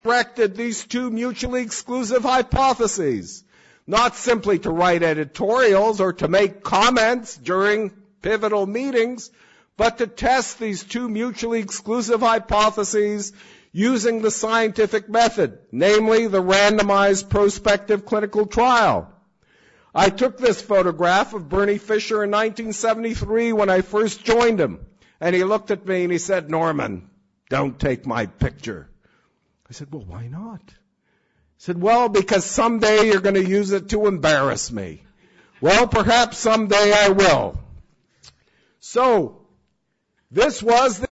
directed these two mutually exclusive hypotheses, not simply to write editorials or to make comments during pivotal meetings, but to test these two mutually exclusive hypotheses using the scientific method, namely the randomized prospective clinical trial. I took this photograph of Bernie Fisher in 1973 when I first joined him, and he looked at me and he said, "Norman, don't take my picture." I said, "Well, why not?" He said, "Well, because someday you're going to use it to embarrass me." Well, perhaps someday I will. So, this was the